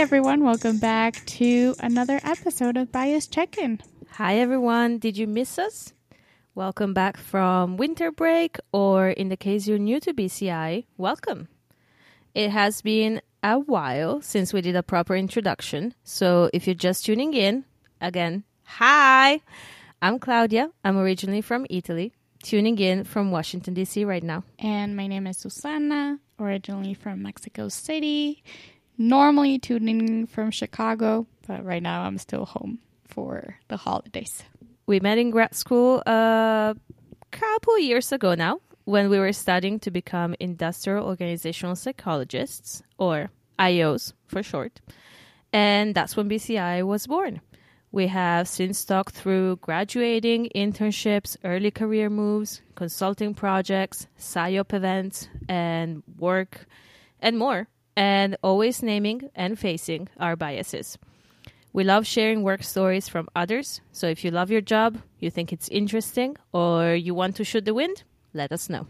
everyone. Welcome back to another episode of Bias Check-In. Hi, everyone. Did you miss us? Welcome back from winter break, or in the case you're new to BCI, welcome. It has been a while since we did a proper introduction, so if you're just tuning in, again, hi! I'm Claudia. I'm originally from Italy, tuning in from Washington, D.C. right now. And my name is Susana, originally from Mexico City, normally tuning in from Chicago, but right now I'm still home for the holidays. We met in grad school a couple years ago now when we were studying to become industrial organizational psychologists, or IOs for short. And that's when BCI was born. We have since talked through graduating, internships, early career moves, consulting projects, PSYOP events, and work, and more, and always naming and facing our biases. We love sharing work stories from others, so if you love your job, you think it's interesting, or you want to shoot the wind, let us know.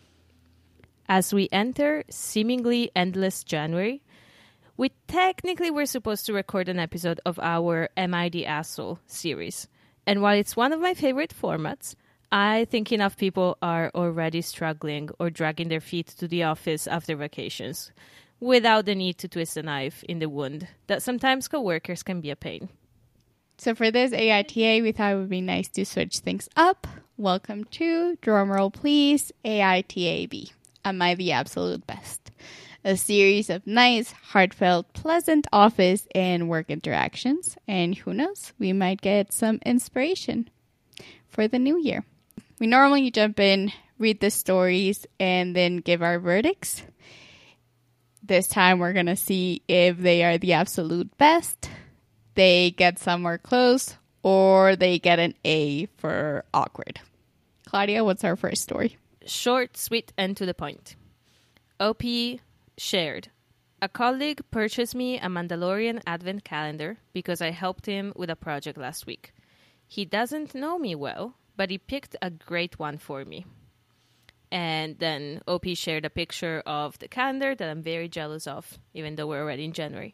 As we enter seemingly endless January, we technically were supposed to record an episode of our Am I the Asshole series. And while it's one of my favorite formats, I think enough people are already struggling or dragging their feet to the office after vacations, without the need to twist a knife in the wound that sometimes coworkers can be a pain. So for this AITA, we thought it would be nice to switch things up. Welcome to, drumroll please, AITAB. Am I the Absolute Best? A series of nice, heartfelt, pleasant office and work interactions. And who knows, we might get some inspiration for the new year. We normally jump in, read the stories, and then give our verdicts. This time we're going to see if they are the absolute best, they get somewhere close, or they get an A for awkward. Claudia, what's our first story? Short, sweet, and to the point. OP shared. A colleague purchased me a Mandalorian advent calendar because I helped him with a project last week. He doesn't know me well, but he picked a great one for me. And then OP shared a picture of the calendar that I'm very jealous of, even though we're already in January.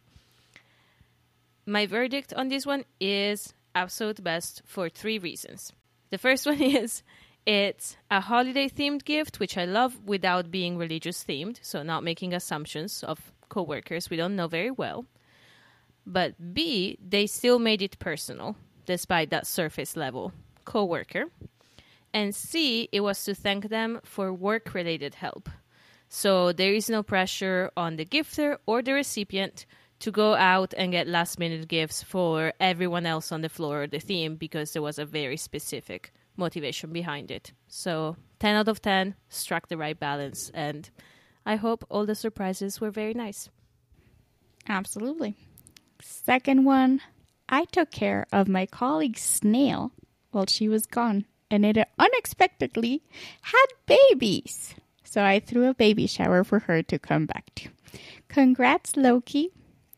My verdict on this one is absolute best for 3 reasons. The first one is it's a holiday-themed gift, which I love without being religious-themed, so not making assumptions of coworkers we don't know very well. But B, they still made it personal, despite that surface-level coworker. And C, it was to thank them for work-related help. So there is no pressure on the gifter or the recipient to go out and get last-minute gifts for everyone else on the floor or the team because there was a very specific motivation behind it. So 10 out of 10, struck the right balance, and I hope all the surprises were very nice. Absolutely. Second one, I took care of my colleague's snail while she was gone, and it unexpectedly had babies. So I threw a baby shower for her to come back to. Congrats, Loki.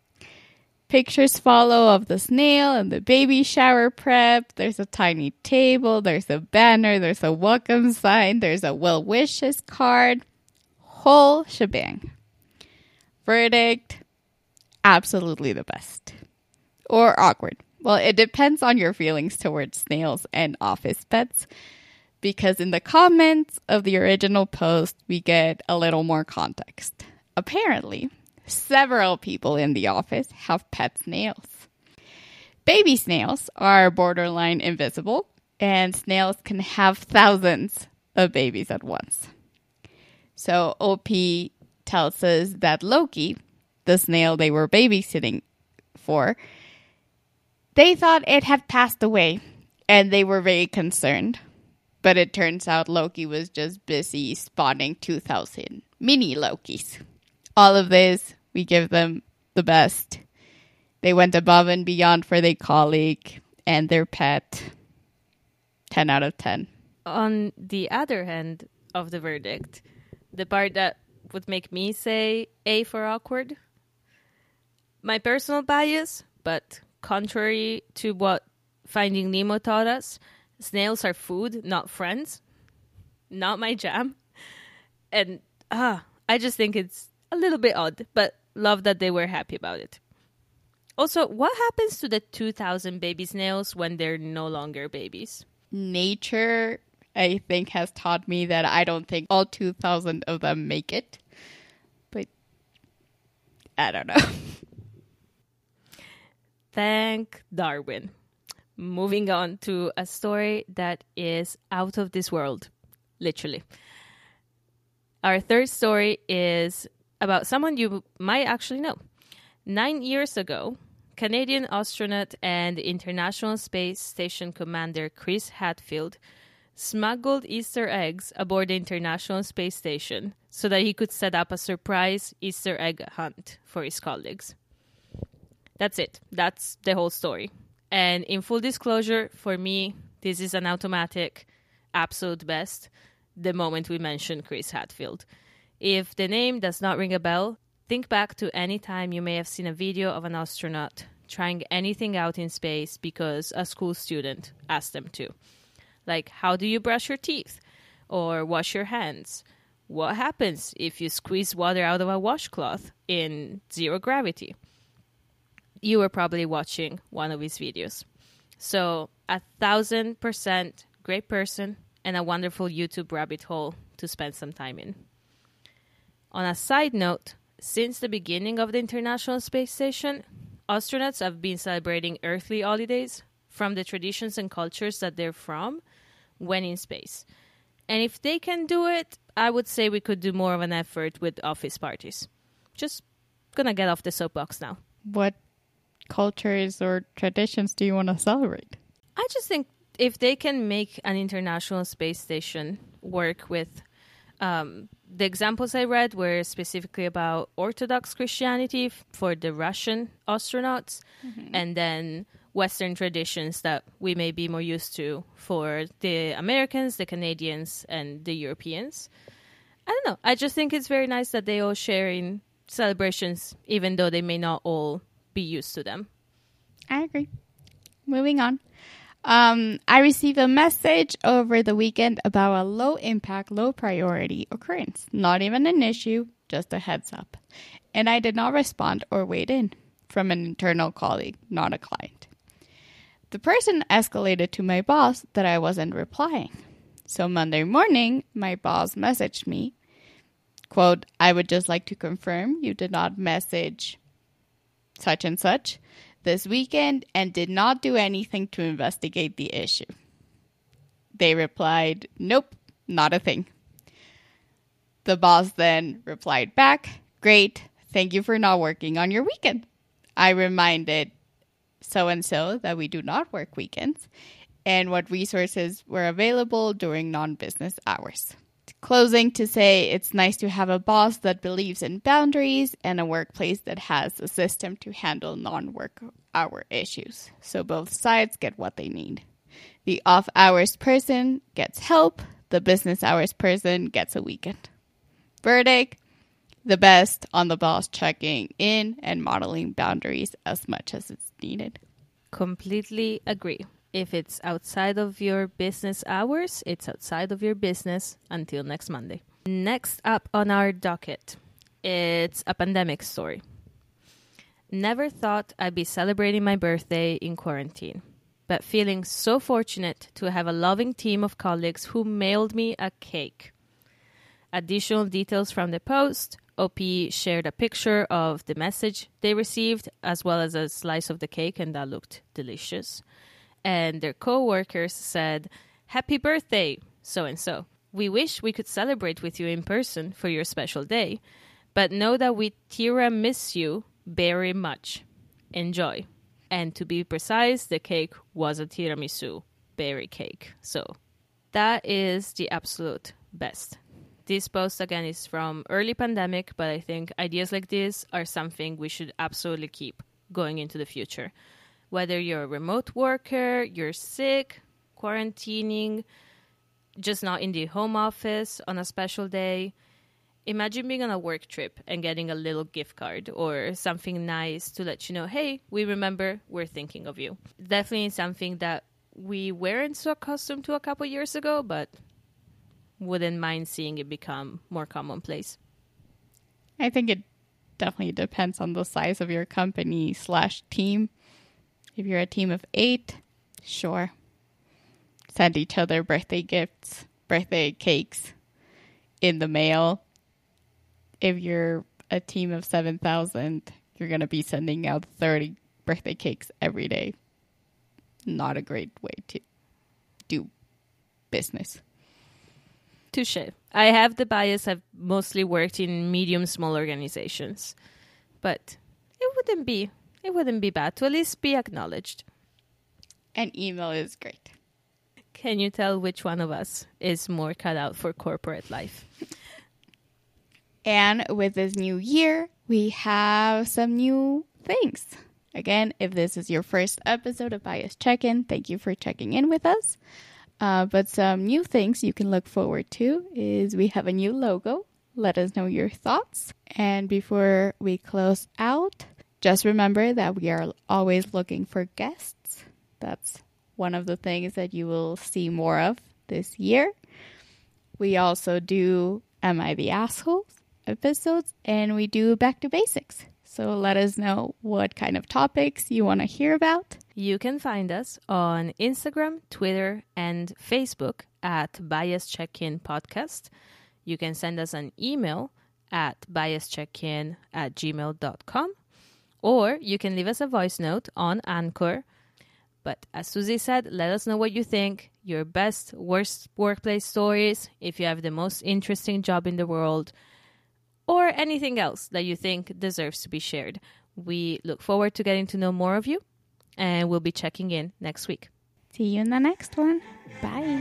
Pictures follow of the snail and the baby shower prep. There's a tiny table. There's a banner. There's a welcome sign. There's a well wishes card. Whole shebang. Verdict, absolutely the best. Or awkward. Well, it depends on your feelings towards snails and office pets. Because in the comments of the original post, we get a little more context. Apparently, several people in the office have pet snails. Baby snails are borderline invisible, and snails can have thousands of babies at once. So OP tells us that Loki, the snail they were babysitting for, they thought it had passed away, and they were very concerned. But it turns out Loki was just busy spawning 2,000 mini Lokis. All of this, we give them the best. They went above and beyond for their colleague and their pet. 10 out of 10. On the other hand of the verdict, the part that would make me say A for awkward, my personal bias, but contrary to what Finding Nemo taught us, snails are food, not friends. Not my jam. And I just think it's a little bit odd, but love that they were happy about it. Also, what happens to the 2,000 baby snails when they're no longer babies? Nature, I think, has taught me that I don't think all 2,000 of them make it. But I don't know. Thank Darwin. Moving on to a story that is out of this world, literally. Our third story is about someone you might actually know. 9 years ago, Canadian astronaut and International Space Station Commander Chris Hadfield smuggled Easter eggs aboard the International Space Station so that he could set up a surprise Easter egg hunt for his colleagues. That's it. That's the whole story. And in full disclosure, for me, this is an automatic absolute best the moment we mention Chris Hadfield. If the name does not ring a bell, think back to any time you may have seen a video of an astronaut trying anything out in space because a school student asked them to. Like, how do you brush your teeth? Or wash your hands? What happens if you squeeze water out of a washcloth in zero gravity? You were probably watching one of his videos. So 1,000% great person and a wonderful YouTube rabbit hole to spend some time in. On a side note, since the beginning of the International Space Station, astronauts have been celebrating earthly holidays from the traditions and cultures that they're from when in space. And if they can do it, I would say we could do more of an effort with office parties. Just gonna get off the soapbox now. What cultures or traditions do you want to celebrate? I just think if they can make an International Space Station work with the examples I read were specifically about Orthodox Christianity for the Russian astronauts, and then Western traditions that we may be more used to for the Americans, the Canadians, and the Europeans. I don't know. I just think it's very nice that they all share in celebrations, even though they may not all be used to them. I agree. Moving on. I received a message over the weekend about a low impact, low priority occurrence. Not even an issue, just a heads up. And I did not respond or wait in from an internal colleague, not a client. The person escalated to my boss that I wasn't replying. So Monday morning, my boss messaged me, quote, "I would just like to confirm you did not message such and such this weekend and did not do anything to investigate the issue." They replied, "Nope, not a thing." The boss then replied back, "Great, thank you for not working on your weekend." I reminded so-and-so that we do not work weekends and what resources were available during non-business hours. Closing to say it's nice to have a boss that believes in boundaries and a workplace that has a system to handle non-work hour issues, so both sides get what they need. The off-hours person gets help, the business hours person gets a weekend. Verdict: the best on the boss checking in and modeling boundaries as much as it's needed. Completely agree. If it's outside of your business hours, it's outside of your business until next Monday. Next up on our docket, it's a pandemic story. Never thought I'd be celebrating my birthday in quarantine, but feeling so fortunate to have a loving team of colleagues who mailed me a cake. Additional details from the post. OP shared a picture of the message they received, as well as a slice of the cake, and that looked delicious. And their co-workers said, "Happy birthday, so-and-so. We wish we could celebrate with you in person for your special day, but know that we miss you very much. Enjoy." And to be precise, the cake was a tiramisu berry cake. So that is the absolute best. This post, again, is from early pandemic, but I think ideas like this are something we should absolutely keep going into the future. Whether you're a remote worker, you're sick, quarantining, just not in the home office on a special day, imagine being on a work trip and getting a little gift card or something nice to let you know, hey, we remember, we're thinking of you. Definitely something that we weren't so accustomed to a couple years ago, but wouldn't mind seeing it become more commonplace. I think it definitely depends on the size of your company / team. If you're a team of 8, sure. Send each other birthday gifts, birthday cakes in the mail. If you're a team of 7,000, you're going to be sending out 30 birthday cakes every day. Not a great way to do business. Touche. I have the bias. I've mostly worked in medium, small organizations, but it wouldn't be bad to at least be acknowledged. And email is great. Can you tell which one of us is more cut out for corporate life? And with this new year, we have some new things. Again, if this is your first episode of Bias Check-In, thank you for checking in with us. But some new things you can look forward to is we have a new logo. Let us know your thoughts. And before we close out, just remember that we are always looking for guests. That's one of the things that you will see more of this year. We also do Am I the Asshole episodes, and we do Back to Basics. So let us know what kind of topics you want to hear about. You can find us on Instagram, Twitter, and Facebook at Bias Check-In Podcast. You can send us an email at biascheckin@gmail.com, or you can leave us a voice note on Anchor. But as Susie said, let us know what you think, your best, worst workplace stories, if you have the most interesting job in the world, or anything else that you think deserves to be shared. We look forward to getting to know more of you, and we'll be checking in next week. See you in the next one. Bye.